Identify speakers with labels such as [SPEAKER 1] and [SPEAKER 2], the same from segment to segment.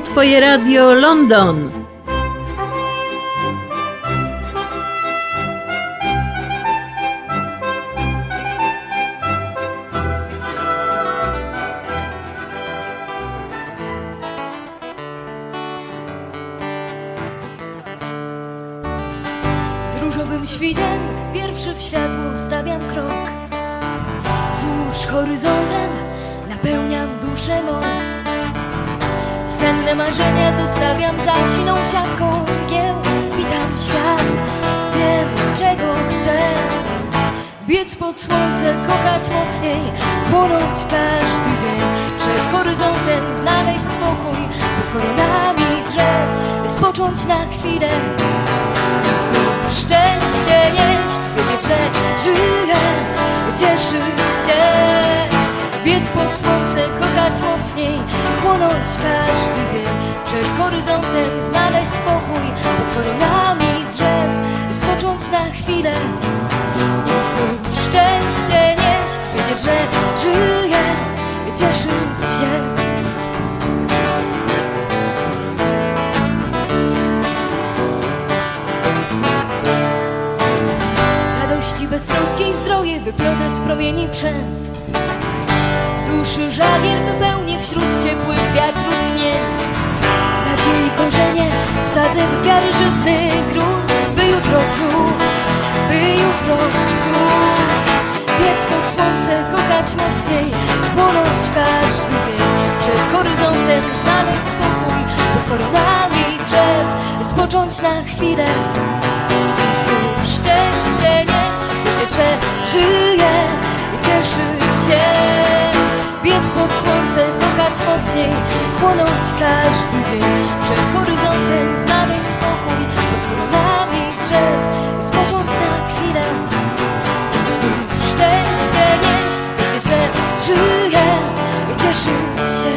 [SPEAKER 1] Twoje Radio London.
[SPEAKER 2] Z różowym świtem pierwszy w światło stawiam krok. Wzdłuż horyzontem napełniam duszę mą. Senne marzenia zostawiam za siną siatką mgieł. Witam świat, wiem czego chcę. Biec pod słońce, kochać mocniej, płonąć każdy dzień. Przed horyzontem znaleźć spokój, pod koronami drzew spocząć na chwilę i znów szczęście nieść. Wiedzieć, że żyję, cieszyć się. Biec pod słońce, kochać mocniej, płonąć każdy dzień. Przed horyzontem znaleźć spokój, pod koronami drzew spocząć na chwilę i znów szczęście nieść. Wiedzieć, że żyję, cieszyć się. Radości beztroskiej zdroje wyplotę z promieni przędz. Duszy żagiel wypełni wśród ciepłych wiatrów tchnie. Nadziei korzenie wsadzę w wiary żyzny grunt, by jutro znów biec pod słońce, kochać mocniej, płonąć każdy dzień. Przed horyzontem znaleźć spokój, pod koronami drzew spocząć na chwilę i znów szczęście nieść. Wiedzieć, że żyję i cieszyć się. Biec pod słońce, kochać mocniej, płonąć każdy dzień. Przed horyzontem znaleźć spokój, pod koronami drzew spocząć na chwilę i znów szczęście nieść. Wiedzieć, że żyję i cieszyć się.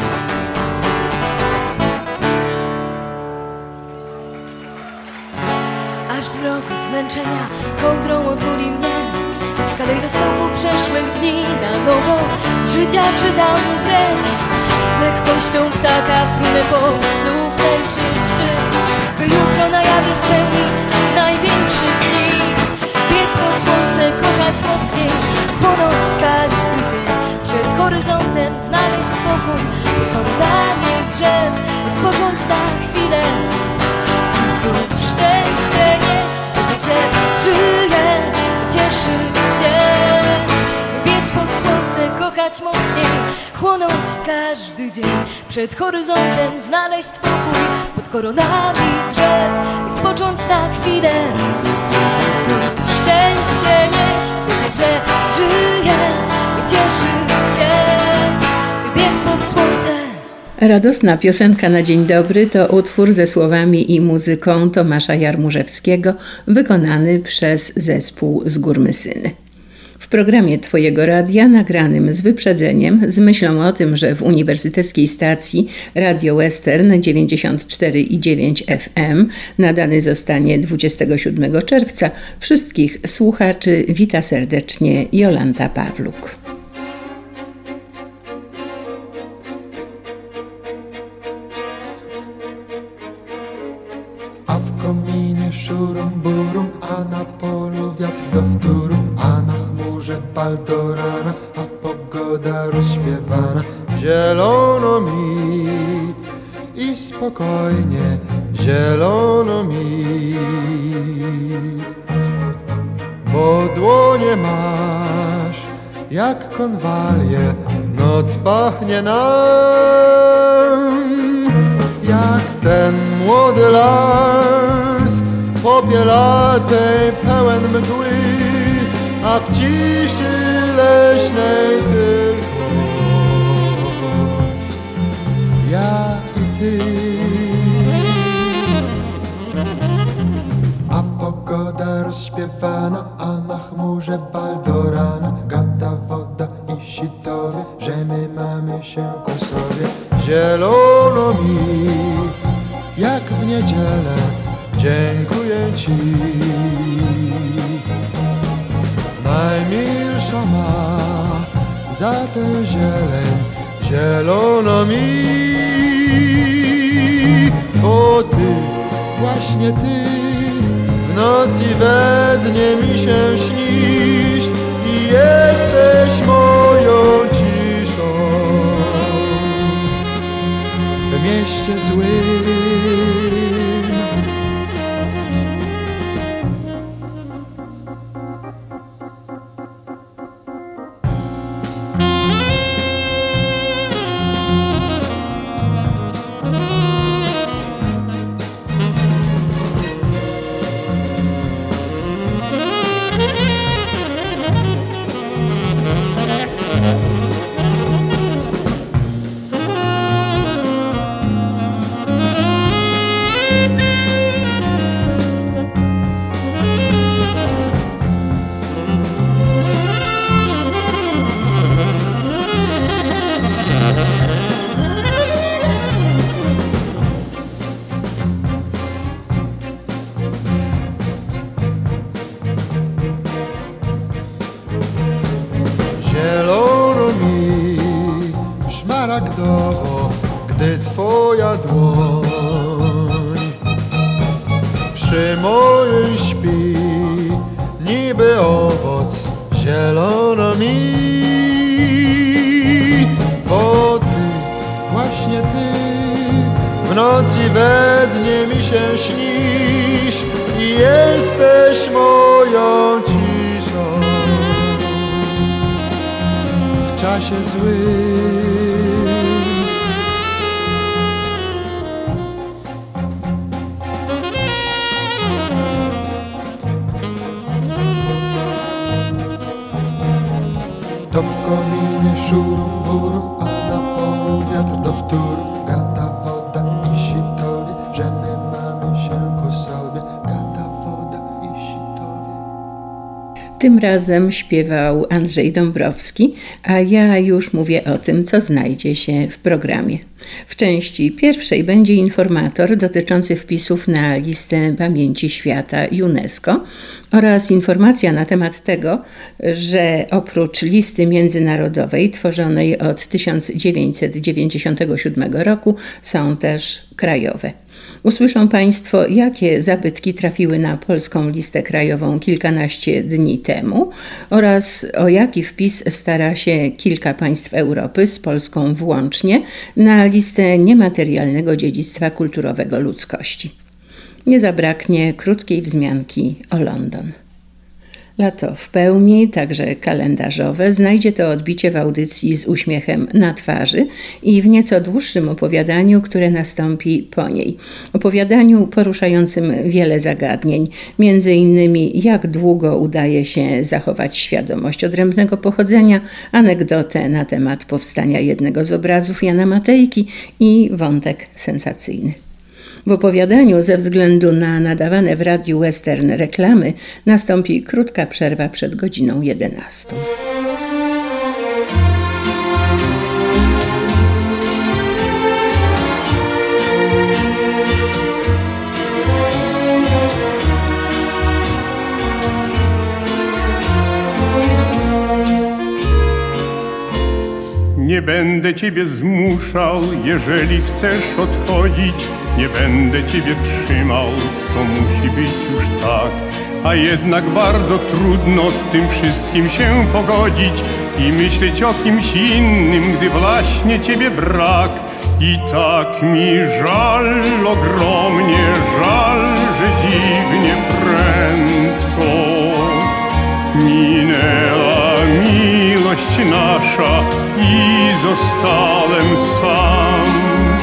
[SPEAKER 2] Aż zmrok zmęczenia kołdrą otuli mnie. Z kalejdoskopu przeszłych dni na nowo życia czytam treść. Z lekkością ptaka frunę po snów najczyszczy, by jutro na jawie spełnić największy z nich. Biec pod słońce, kochać mocniej, płonąć każdy dzień. Przed horyzontem znaleźć spokój, pod koronami drzew spocząć na chwilę i znów szczęście nieść. Wiedzieć, że żyję, cieszyć się. Biec pod słońce, kochać mocniej, chłonąć każdy dzień. Przed horyzontem znaleźć spokój, pod koronami drzew i spocząć na chwilę i znów szczęście nieść. Wiedzieć, że żyję i cieszyć się. Biec pod słońce.
[SPEAKER 1] Radosna piosenka na dzień dobry to utwór ze słowami i muzyką Tomasza Jarmużewskiego, wykonany przez zespół Z gór Mysyny. W programie Twojego Radia, nagranym z wyprzedzeniem, z myślą o tym, że w uniwersyteckiej stacji Radio Western 94,9 FM nadany zostanie 27 czerwca, wszystkich słuchaczy wita serdecznie Jolanta Pawluk.
[SPEAKER 3] A w kominie szurum burum, a na polu wiatr do wtóru, a na chmurze pal do rana, a pogoda rozśpiewana. Zielono mi i spokojnie, zielono mi, bo dłonie masz jak konwalie, noc pachnie nam jak ten młody las popielatej pełen mgły, a w ciszy leśnej tylko ja i ty. A pogoda rozśpiewana, a na chmurze bal do rana, gada woda i sitowie, że my mamy się ku sobie. Zielono mi jak w niedzielę, dziękuję Ci. Najmilsza ma za tę zieleń, zielono mi. bo ty, właśnie ty, w nocy we dnie mi się śnisz i jesteś moją ciszą. W mieście złym szmaragdowo, gdy twoja dłoń przy mojej śpi, niby owoc zielono mi, bo ty, właśnie ty, w nocy we dnie mi się śnisz i jesteś moją ciszą. W czasie złym to w kominie szurum burum, a na polu wiatr do wtóru. Gada woda i sitowie, że my mamy się ku sobie. Gada woda i sitowie.
[SPEAKER 1] Tym razem śpiewał Andrzej Dąbrowski, a ja już mówię o tym, co znajdzie się w programie. W części pierwszej będzie informator dotyczący wpisów na listę pamięci świata UNESCO oraz informacja na temat tego, że oprócz listy międzynarodowej tworzonej od 1997 roku są też krajowe. Usłyszą Państwo, jakie zabytki trafiły na polską listę krajową kilkanaście dni temu oraz o jaki wpis stara się kilka państw Europy, z Polską włącznie, na listę niematerialnego dziedzictwa kulturowego ludzkości. Nie zabraknie krótkiej wzmianki o London. Lato w pełni, także kalendarzowe, znajdzie to odbicie w audycji z uśmiechem na twarzy i w nieco dłuższym opowiadaniu, które nastąpi po niej. Opowiadaniu poruszającym wiele zagadnień, między innymi jak długo udaje się zachować świadomość odrębnego pochodzenia, anegdotę na temat powstania jednego z obrazów Jana Matejki i wątek sensacyjny. W opowiadaniu ze względu na nadawane w Radiu Western reklamy nastąpi krótka przerwa przed godziną 11.
[SPEAKER 4] Nie będę ciebie zmuszał, jeżeli chcesz odchodzić. Nie będę ciebie trzymał, to musi być już tak. A jednak bardzo trudno z tym wszystkim się pogodzić i myśleć o kimś innym, gdy właśnie ciebie brak. I tak mi żal, ogromnie żal, że dziwnie prędko minęła miłość nasza i zostałem sam.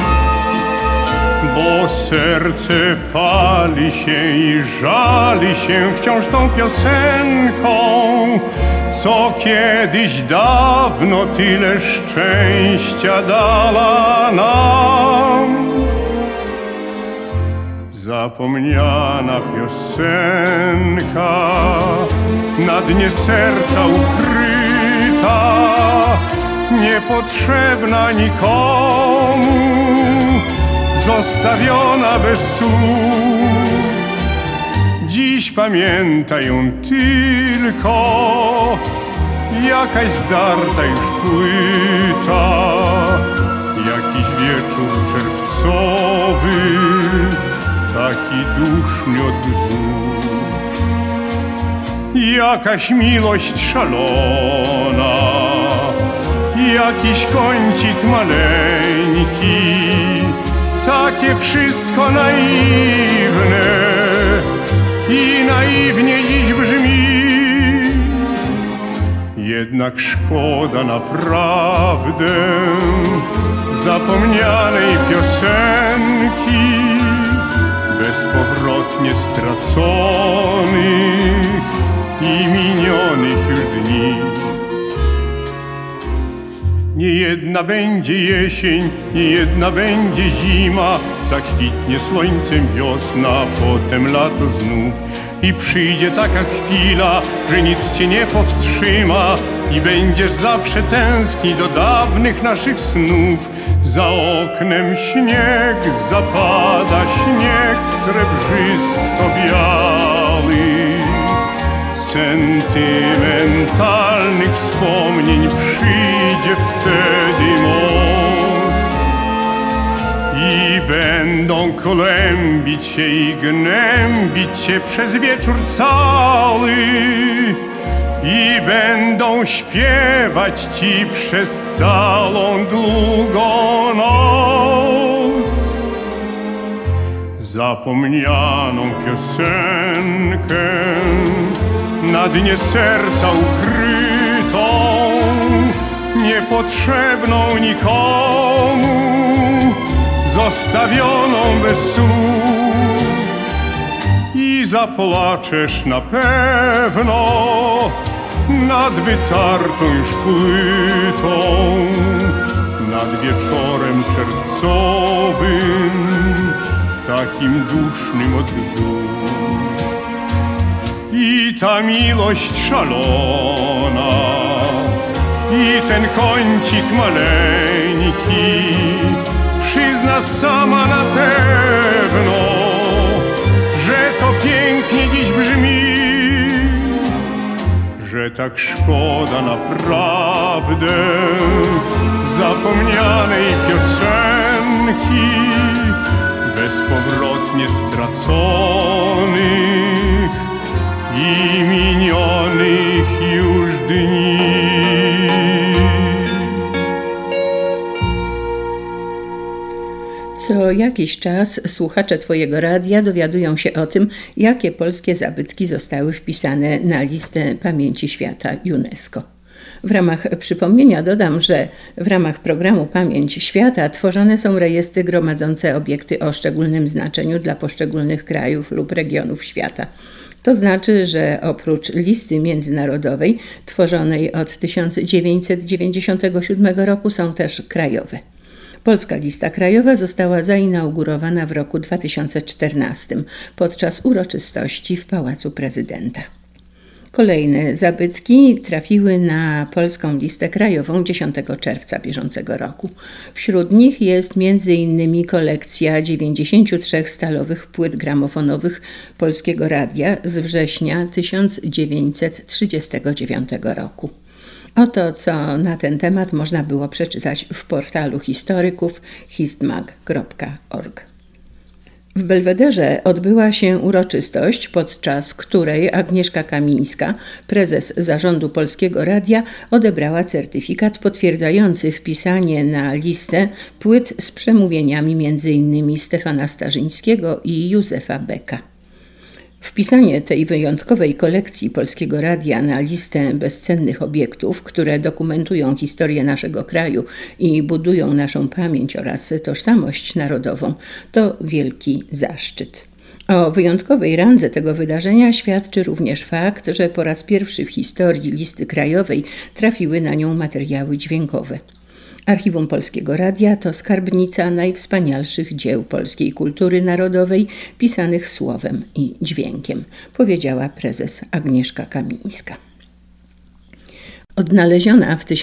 [SPEAKER 4] Bo serce pali się i żali się wciąż tą piosenką, co kiedyś dawno tyle szczęścia dała nam. Zapomniana piosenka, na dnie serca ukryta, niepotrzebna nikomu, zostawiona bez słów. Dziś pamięta ją tylko jakaś zdarta już płyta, jakiś wieczór czerwcowy, taki duszny od wzór. Jakaś miłość szalona, jakiś kącik maleńki, takie wszystko naiwne i naiwnie dziś brzmi. Jednak szkoda naprawdę zapomnianej piosenki, bezpowrotnie straconych i minionych już dni. Nie jedna będzie jesień, nie jedna będzie zima, zakwitnie słońcem wiosna, potem lato znów. I przyjdzie taka chwila, że nic cię nie powstrzyma i będziesz zawsze tęsknić do dawnych naszych snów. Za oknem śnieg zapada, śnieg srebrzysto-biały. Sentymentalnych wspomnień przyjdzie wtedy moc i będą kolębić się i gnębić się przez wieczór cały i będą śpiewać ci przez całą długą noc zapomnianą piosenkę na dnie serca ukrytą, niepotrzebną nikomu, zostawioną bez słów. I zapłaczesz na pewno nad wytartą już płytą, nad wieczorem czerwcowym, takim dusznym od wzór. I ta miłość szalona, i ten kącik maleńki przyzna sama na pewno, że to pięknie dziś brzmi, że tak szkoda naprawdę zapomnianej piosenki, bezpowrotnie straconych i minionych już dni.
[SPEAKER 1] Co jakiś czas słuchacze Twojego radia dowiadują się o tym, jakie polskie zabytki zostały wpisane na listę pamięci świata UNESCO. W ramach przypomnienia dodam, że w ramach programu Pamięć Świata tworzone są rejestry gromadzące obiekty o szczególnym znaczeniu dla poszczególnych krajów lub regionów świata. To znaczy, że oprócz listy międzynarodowej tworzonej od 1997 roku są też krajowe. Polska lista krajowa została zainaugurowana w roku 2014 podczas uroczystości w Pałacu Prezydenta. Kolejne zabytki trafiły na polską listę krajową 10 czerwca bieżącego roku. Wśród nich jest m.in. kolekcja 93 stalowych płyt gramofonowych Polskiego Radia z września 1939 roku. Oto, co na ten temat można było przeczytać w portalu historyków histmag.org. W Belwederze odbyła się uroczystość, podczas której Agnieszka Kamińska, prezes Zarządu Polskiego Radia, odebrała certyfikat potwierdzający wpisanie na listę płyt z przemówieniami m.in. Stefana Starzyńskiego i Józefa Becka. Wpisanie tej wyjątkowej kolekcji Polskiego Radia na listę bezcennych obiektów, które dokumentują historię naszego kraju i budują naszą pamięć oraz tożsamość narodową, to wielki zaszczyt. O wyjątkowej randze tego wydarzenia świadczy również fakt, że po raz pierwszy w historii listy krajowej trafiły na nią materiały dźwiękowe. Archiwum Polskiego Radia to skarbnica najwspanialszych dzieł polskiej kultury narodowej pisanych słowem i dźwiękiem, powiedziała prezes Agnieszka Kamińska. Odnaleziona w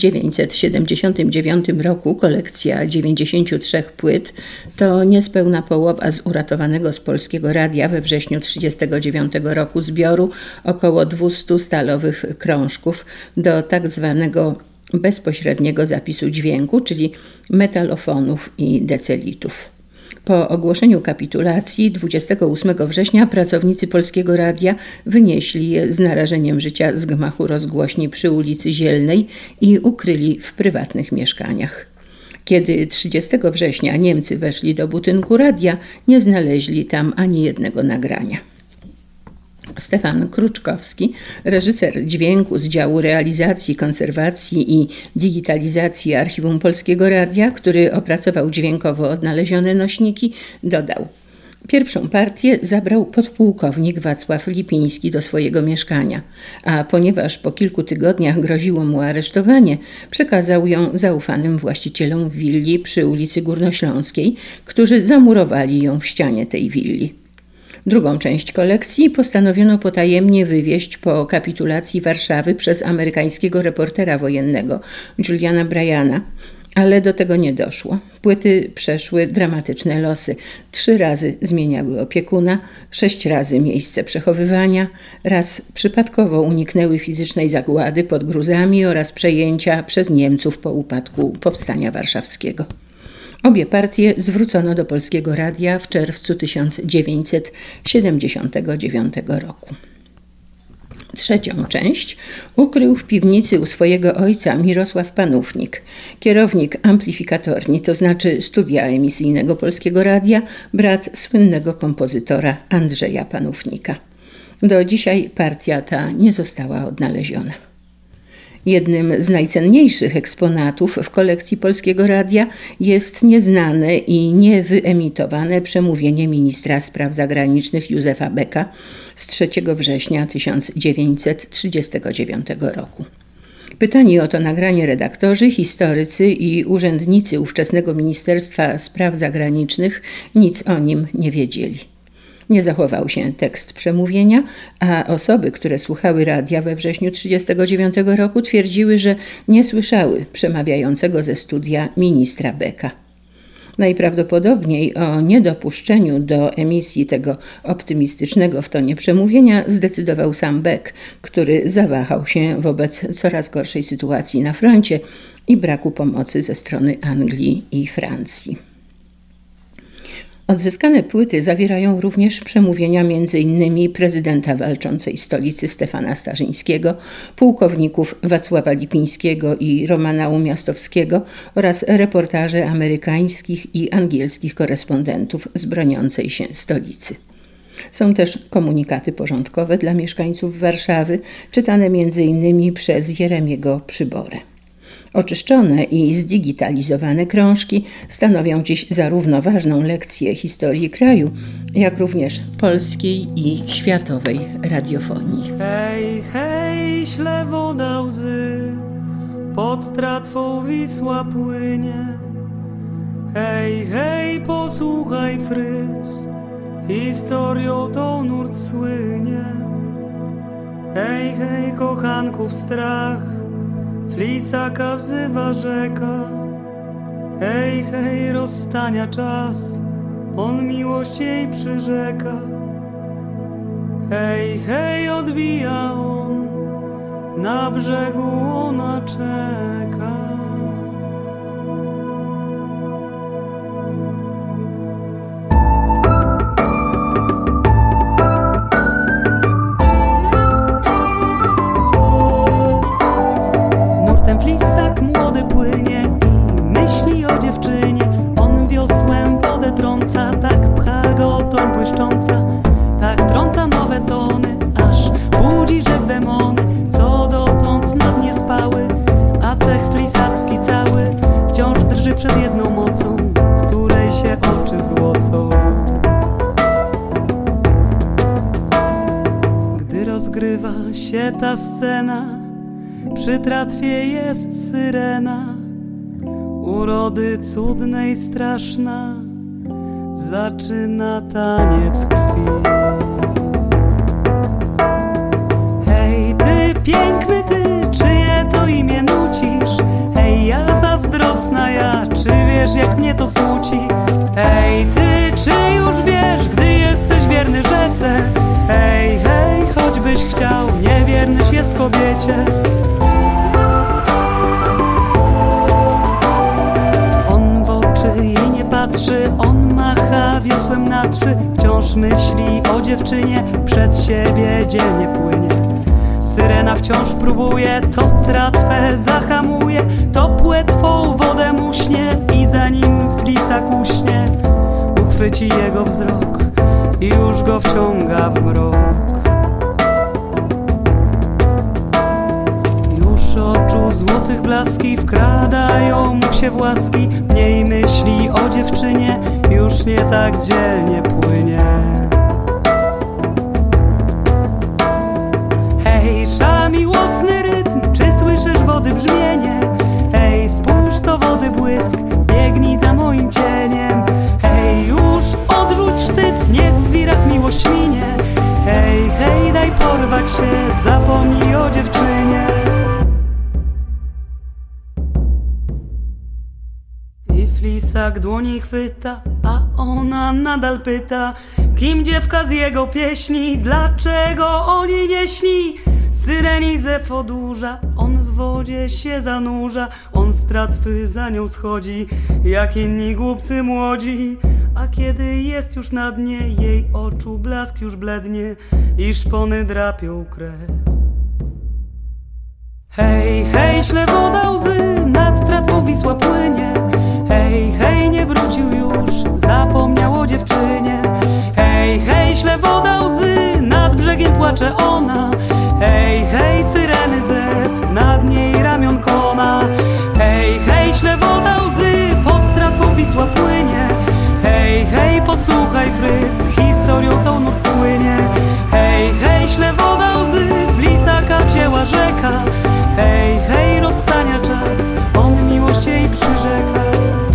[SPEAKER 1] 1979 roku kolekcja 93 płyt to niespełna połowa z uratowanego z Polskiego Radia we wrześniu 1939 roku zbioru około 200 stalowych krążków do tak zwanego bezpośredniego zapisu dźwięku, czyli metalofonów i decelitów. Po ogłoszeniu kapitulacji 28 września pracownicy Polskiego Radia wynieśli je z narażeniem życia z gmachu rozgłośni przy ulicy Zielnej i ukryli w prywatnych mieszkaniach. Kiedy 30 września Niemcy weszli do budynku radia, nie znaleźli tam ani jednego nagrania. Stefan Kruczkowski, reżyser dźwięku z działu realizacji, konserwacji i digitalizacji Archiwum Polskiego Radia, który opracował dźwiękowo odnalezione nośniki, dodał: pierwszą partię zabrał podpułkownik Wacław Lipiński do swojego mieszkania, a ponieważ po kilku tygodniach groziło mu aresztowanie, przekazał ją zaufanym właścicielom willi przy ulicy Górnośląskiej, którzy zamurowali ją w ścianie tej willi. Drugą część kolekcji postanowiono potajemnie wywieźć po kapitulacji Warszawy przez amerykańskiego reportera wojennego Juliana Bryana, ale do tego nie doszło. Płyty przeszły dramatyczne losy. 3 razy zmieniały opiekuna, 6 razy miejsce przechowywania, raz przypadkowo uniknęły fizycznej zagłady pod gruzami oraz przejęcia przez Niemców po upadku Powstania Warszawskiego. Obie partie zwrócono do Polskiego Radia w czerwcu 1979 roku. Trzecią część ukrył w piwnicy u swojego ojca Mirosław Panównik, kierownik amplifikatorni, to znaczy studia emisyjnego Polskiego Radia, brat słynnego kompozytora Andrzeja Panównika. Do dzisiaj partia ta nie została odnaleziona. Jednym z najcenniejszych eksponatów w kolekcji Polskiego Radia jest nieznane i niewyemitowane przemówienie ministra spraw zagranicznych Józefa Becka z 3 września 1939 roku. Pytani o to nagranie redaktorzy, historycy i urzędnicy ówczesnego Ministerstwa Spraw Zagranicznych nic o nim nie wiedzieli. Nie zachował się tekst przemówienia, a osoby, które słuchały radia we wrześniu 1939 roku, twierdziły, że nie słyszały przemawiającego ze studia ministra Becka. Najprawdopodobniej o niedopuszczeniu do emisji tego optymistycznego w tonie przemówienia zdecydował sam Beck, który zawahał się wobec coraz gorszej sytuacji na froncie i braku pomocy ze strony Anglii i Francji. Odzyskane płyty zawierają również przemówienia m.in. prezydenta walczącej stolicy Stefana Starzyńskiego, pułkowników Wacława Lipińskiego i Romana Umiastowskiego oraz reportaże amerykańskich i angielskich korespondentów z broniącej się stolicy. Są też komunikaty porządkowe dla mieszkańców Warszawy, czytane m.in. przez Jeremiego Przyborę. Oczyszczone i zdigitalizowane krążki stanowią dziś zarówno ważną lekcję historii kraju, jak również polskiej i światowej radiofonii.
[SPEAKER 5] Hej, hej, śle woda łzy, pod tratwą Wisła płynie. Hej, hej, posłuchaj, Fryc, historią tą nurt słynie. Hej, hej, kochanków strach, Flisaka wzywa rzeka. Hej, hej, rozstania czas, on miłość jej przyrzeka. Hej, hej, odbija on, na brzegu ona czeka. Flisak młody płynie i myśli o dziewczynie. On wiosłem wodę trąca, tak pcha go toń błyszcząca. Tak trąca nowe tony, aż budzi rzek demony, co dotąd nad nie spały. A cech flisacki cały wciąż drży przed jedną mocą, której się oczy złocą. Gdy rozgrywa się ta scena, przy tratwie jest syrena, urody cudnej straszna, zaczyna taniec krwi. Hej, ty piękny ty, czyje to imię nucisz? Hej, ja zazdrosna ja, czy wiesz jak mnie to smuci? Hej, ty, czy już wiesz, gdy jesteś wierny rzece? Hej, hej, choćbyś chciał, niewiernyś jest kobiecie. myśli o dziewczynie przed siebie dzielnie płynie. Syrena wciąż próbuje, to tratwę zahamuje, to płetwą wodę muśnie i zanim flisak uśnie, uchwyci jego wzrok i już go wciąga w mrok. Już oczu złotych blaski wkradają mu się w łaski, mniej myśli o dziewczynie, już nie tak dzielnie płynie. Hej, miłosny rytm, czy słyszysz wody brzmienie? Hej, spójrz, to wody błysk, biegnij za moim cieniem. Hej, już odrzuć sztyc, niech w wirach miłość minie. Hej, hej, daj porwać się, zapomnij o dziewczynie. I flisak dłoni chwyta, a ona nadal pyta, kim dziewka z jego pieśni, dlaczego o niej nie śni? Syreni zew odurza, on w wodzie się zanurza, on z tratwy za nią schodzi, jak inni głupcy młodzi. A kiedy jest już na dnie, jej oczu blask już blednie i szpony drapią krew. Hej, hej, śle woda łzy, nad tratwą Wisła płynie. Hej, hej, nie wrócił już, zapomniał o dziewczynie. Hej, hej, śle woda łzy, nad brzegiem płacze ona. Hej, hej, syreny zew, nad niej ramion kona. Hej, hej, śle woda łzy, pod tratwą Wisła płynie. Hej, hej, posłuchaj Fryc, historią tą nurt słynie. Hej, hej, śle woda łzy, w Lisaka wzięła rzeka. Hej, hej, rozstania czas, on miłość jej przyrzeka.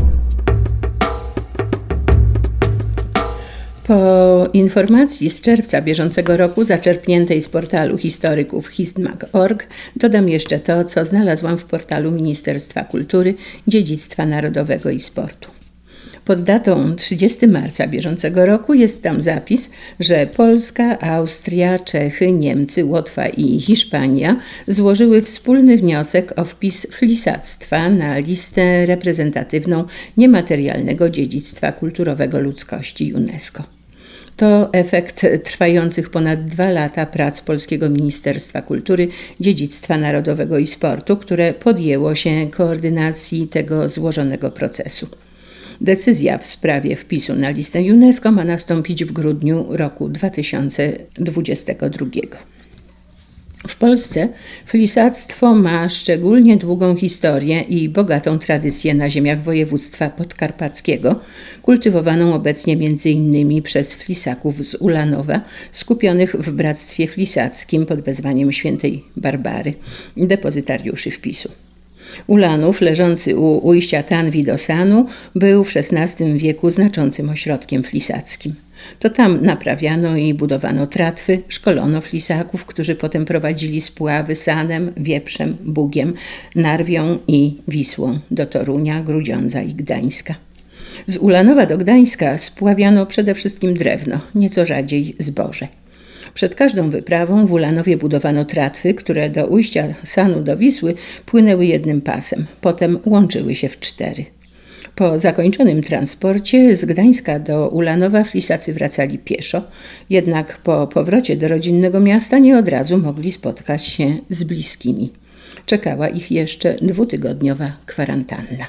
[SPEAKER 1] Po informacji z czerwca bieżącego roku zaczerpniętej z portalu historyków hist.mag.org dodam jeszcze to, co znalazłam w portalu Ministerstwa Kultury, Dziedzictwa Narodowego i Sportu. Pod datą 30 marca bieżącego roku jest tam zapis, że Polska, Austria, Czechy, Niemcy, Łotwa i Hiszpania złożyły wspólny wniosek o wpis flisactwa na listę reprezentatywną niematerialnego dziedzictwa kulturowego ludzkości UNESCO. To efekt trwających ponad 2 lata prac Polskiego Ministerstwa Kultury, Dziedzictwa Narodowego i Sportu, które podjęło się koordynacji tego złożonego procesu. Decyzja w sprawie wpisu na listę UNESCO ma nastąpić w grudniu roku 2022. W Polsce flisactwo ma szczególnie długą historię i bogatą tradycję na ziemiach województwa podkarpackiego, kultywowaną obecnie m.in. przez flisaków z Ulanowa, skupionych w Bractwie Flisackim pod wezwaniem świętej Barbary, depozytariuszy wpisu. Ulanów, leżący u ujścia Tanwi do Sanu, był w XVI wieku znaczącym ośrodkiem flisackim. To tam naprawiano i budowano tratwy, szkolono flisaków, którzy potem prowadzili spławy Sanem, Wieprzem, Bugiem, Narwią i Wisłą do Torunia, Grudziądza i Gdańska. Z Ulanowa do Gdańska spławiano przede wszystkim drewno, nieco rzadziej zboże. Przed każdą wyprawą w Ulanowie budowano tratwy, które do ujścia Sanu do Wisły płynęły jednym pasem, potem łączyły się w 4. Po zakończonym transporcie z Gdańska do Ulanowa flisacy wracali pieszo, jednak po powrocie do rodzinnego miasta nie od razu mogli spotkać się z bliskimi. Czekała ich jeszcze 2-tygodniowa kwarantanna.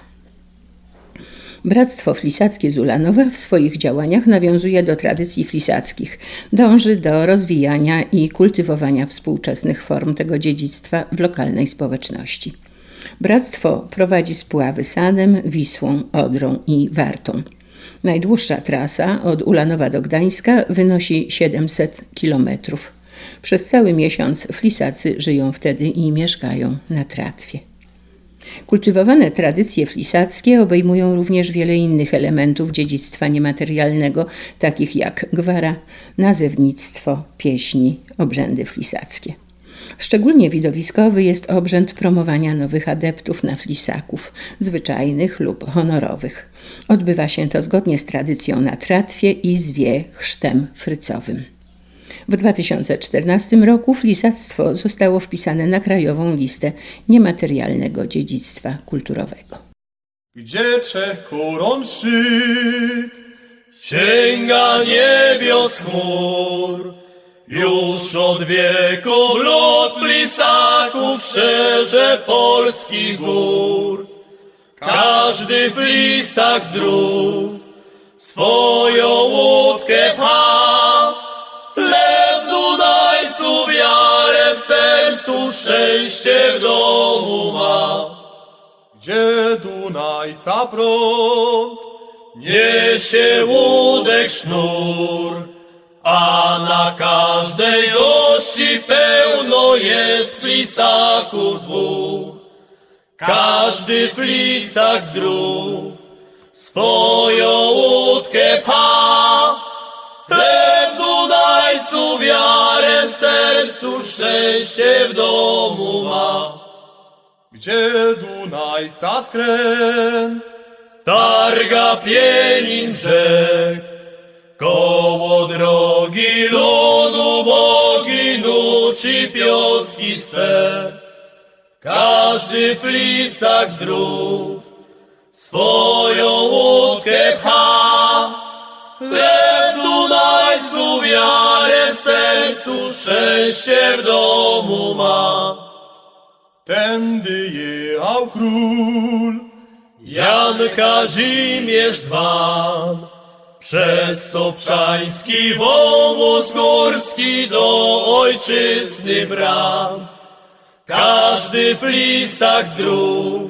[SPEAKER 1] Bractwo Flisackie z Ulanowa w swoich działaniach nawiązuje do tradycji flisackich, dąży do rozwijania i kultywowania współczesnych form tego dziedzictwa w lokalnej społeczności. Bractwo prowadzi spławy Sanem, Wisłą, Odrą i Wartą. Najdłuższa trasa od Ulanowa do Gdańska wynosi 700 kilometrów. Przez cały miesiąc flisacy żyją wtedy i mieszkają na tratwie. Kultywowane tradycje flisackie obejmują również wiele innych elementów dziedzictwa niematerialnego, takich jak gwara, nazewnictwo, pieśni, obrzędy flisackie. Szczególnie widowiskowy jest obrzęd promowania nowych adeptów na flisaków, zwyczajnych lub honorowych. Odbywa się to zgodnie z tradycją na tratwie i zwie chrztem frycowym. W 2014 roku flisactwo zostało wpisane na krajową listę niematerialnego dziedzictwa kulturowego.
[SPEAKER 6] Gdzie 3 koron szczyt, Sięga niebios chmur. Już od wieków lud flisaków szerze polskich gór. Każdy flisak zdrów swoją łódkę pcha. Chleb w Dunajcu, wiarę w sercu, szczęście w domu ma.
[SPEAKER 7] Gdzie Dunajca prąd
[SPEAKER 6] niesie łódek sznur, a na każdej gości pełno jest flisaków dwóch. Każdy flisak zdrów swoją łódkę pcha. Chleb w Dunajcu, wiarę w sercu, szczęście w domu ma.
[SPEAKER 7] Gdzie Dunajca skręt
[SPEAKER 6] targa pienin brzeg, koło drogi ludu bogi nuci pioski swe. Każdy flisak zdrów swoją łódkę pcha. Chleb w Dunajcu, wiarę w sercu, szczęście w domu ma.
[SPEAKER 7] tędy jechał król
[SPEAKER 6] Jan Kazimierz zwan, przez Soprzański wąwóz górski do ojczyzny bram. Każdy flisak zdrów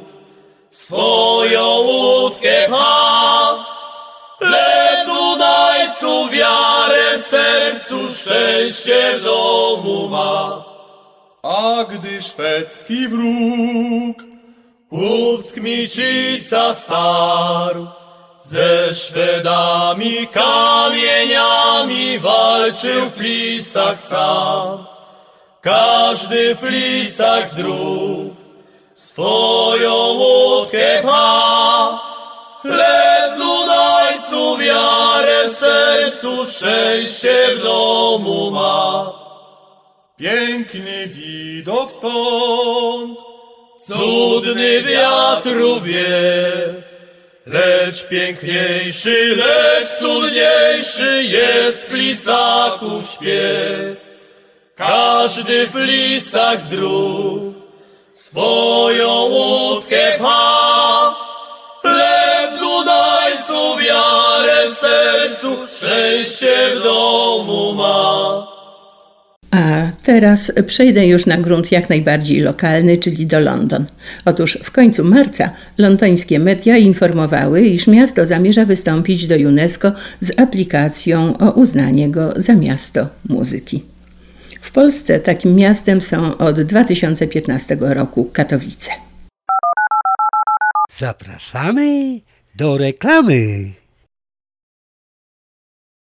[SPEAKER 6] swoją łódkę pcha. Chleb w Dunajcu, wiarę w sercu, szczęście w domu ma.
[SPEAKER 7] A gdy szwedzki wróg
[SPEAKER 6] Puck Micica starł, ze Szwedami kamieniami walczył flisak sam. Każdy flisak zdrów swoją łódkę pcha. Chleb w Dunajcu, wiarę w sercu, szczęście w domu ma.
[SPEAKER 7] piękny widok stąd,
[SPEAKER 6] Cudny wiatru wiew, lecz piękniejszy, lecz cudniejszy jest flisaków śpiew. Każdy flisak zdrów swoją łódkę pcha. Chleb w Dunajcu, wiarę w sercu, szczęście w domu ma.
[SPEAKER 1] A teraz przejdę już na grunt jak najbardziej lokalny, czyli do London. Otóż w końcu marca londyńskie media informowały, iż miasto zamierza wystąpić do UNESCO z aplikacją o uznanie go za miasto muzyki. W Polsce takim miastem są od 2015 roku Katowice.
[SPEAKER 8] Zapraszamy do reklamy.